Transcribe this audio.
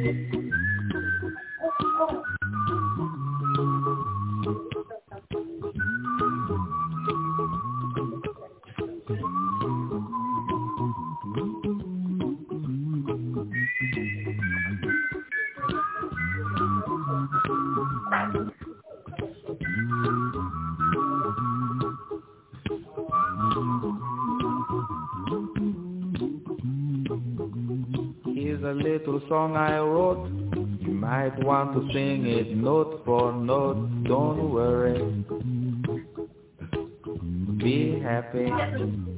Here's a little song I wrote. You might want to sing it note for note. Don't worry. Be happy.